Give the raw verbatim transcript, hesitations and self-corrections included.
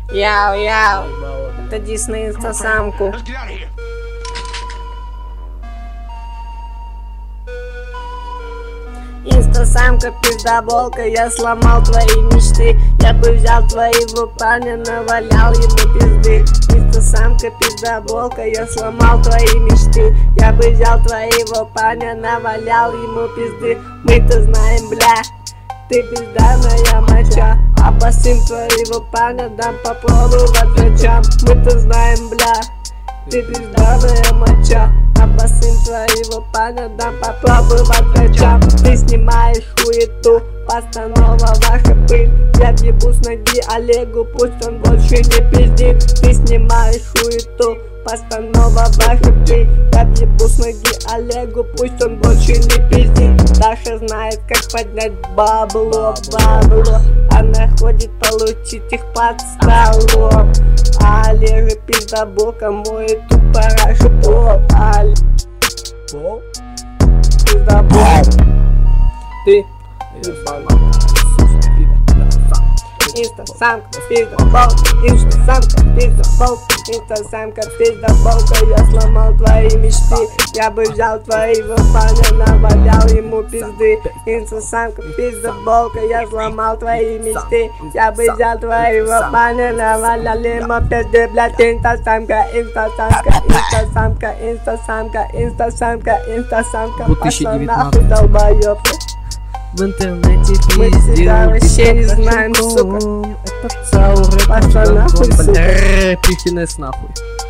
Яу-яу, это Дисней инстасамку. Инстасамка, пиздоболка, я сломал твои мечты. Я бы взял твоего парня, навалял ему пизды. Инстасамка, пиздоболка, я сломал твои мечты. Я бы взял твоего парня, навалял ему пизды. Мы-то знаем, бля, ты пизданая моча. Обосим твоего парня, дам попробовать врачам. Мы-то знаем, бля, ты пизданая моча. Обосим твоего парня, дам попробовать врачам. Ты снимаешь хуету, постанова ваша пыль. Я въебу с ноги Олегу, пусть он больше не пиздит. Ты снимаешь хуету, постанова ваша пыль. Я въебу с ноги Олегу, пусть он больше не пиздит. Даша знает, как поднять бабло, бабло. Она ходит получить их под столом. А Олега пиздобока моет тут парашу пол. Олег пиздобок. Ты инстасамка, пиздоболка, инстасамка, пиздоболка, инстасамка, пиздоболка. Я сломал твои мечты. Я бы взял твоего парня, навалял ему пизды. Инстасамка, пиздоболка, я сломал твои мечты. Я бы взял твоего парня, навалял ему пизды. Блять, инстасамка, инстасамка, инстасамка, инстасамка, инстасамка, инстасамка. Пошла нахуй, долбоёб. В интернете мы тебя вообще не знаем, сука. Это целый рэп. Пошла нахуй, сука. Рэп, нахуй.